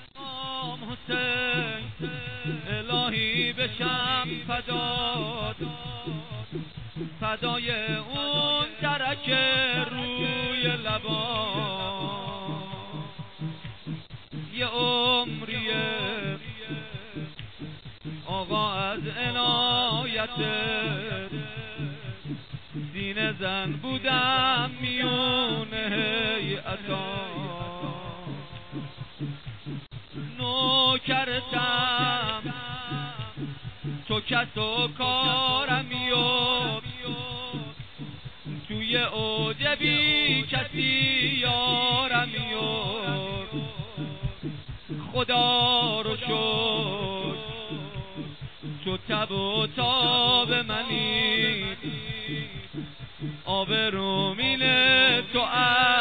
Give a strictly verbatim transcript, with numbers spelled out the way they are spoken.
امام حسین الهی بشم فداد، فدای اون درک روی لبان. یه عمریه آقا از عنایتت، سینه زن بودم میون هیئتا، نوکرتم تو کس و کارمی و توی اوج بی کسی یارمی و خدا رو شکر تو تب و تاب منی، آبرومین تو